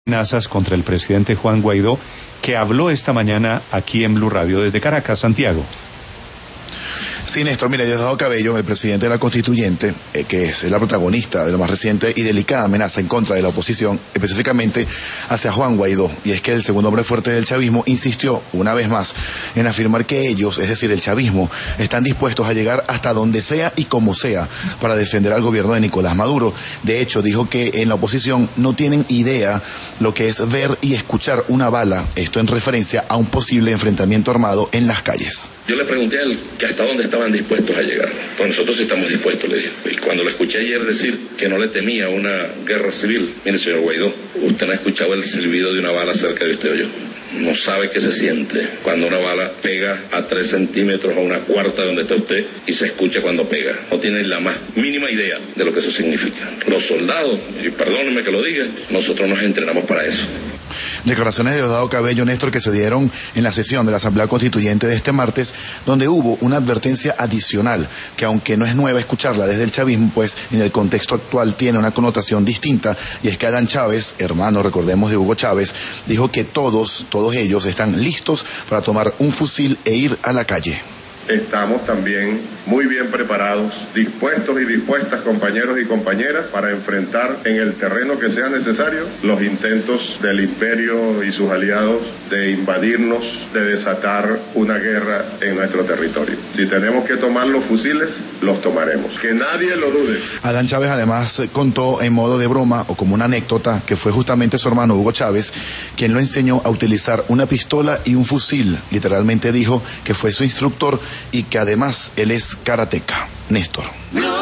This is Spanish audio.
Amenazas contra el presidente Juan Guaidó, que habló esta mañana aquí en Blue Radio desde Caracas, Santiago. Sí, Néstor, mira, Diosdado Cabello, el presidente de la Constituyente, que es la protagonista de la más reciente y delicada amenaza en contra de la oposición, específicamente hacia Juan Guaidó. Y es que el segundo hombre fuerte del chavismo insistió una vez más en afirmar que ellos, es decir, el chavismo, están dispuestos a llegar hasta donde sea y como sea para defender al gobierno de Nicolás Maduro. De hecho, dijo que en la oposición no tienen idea lo que es ver y escuchar una bala, esto en referencia a un posible enfrentamiento armado en las calles. Yo le pregunté a él que hasta dónde estaban dispuestos a llegar. Pues nosotros estamos dispuestos, le dije. Y cuando lo escuché ayer decir que no le temía una guerra civil, mire, señor Guaidó, usted no ha escuchado el silbido de una bala cerca de usted o yo. No sabe qué se siente cuando una bala pega a 3 centímetros o una cuarta de donde está usted y se escucha cuando pega. No tiene la más mínima idea de lo que eso significa. Los soldados, y perdónenme que lo diga, nosotros nos entrenamos para eso. Declaraciones de Diosdado Cabello, Néstor, que se dieron en la sesión de la Asamblea Constituyente de este martes, donde hubo una advertencia adicional, que aunque no es nueva escucharla desde el chavismo, pues en el contexto actual tiene una connotación distinta, y es que Adán Chávez, hermano, recordemos, de Hugo Chávez, dijo que todos ellos están listos para tomar un fusil e ir a la calle. Estamos también muy bien preparados, dispuestos y dispuestas, compañeros y compañeras, para enfrentar en el terreno que sea necesario los intentos del imperio y sus aliados de invadirnos, de desatar una guerra en nuestro territorio. Si tenemos que tomar los fusiles, los tomaremos. Que nadie lo dude. Adán Chávez además contó en modo de broma o como una anécdota que fue justamente su hermano Hugo Chávez quien lo enseñó a utilizar una pistola y un fusil. Literalmente dijo que fue su instructor y que además él es karateca. Néstor.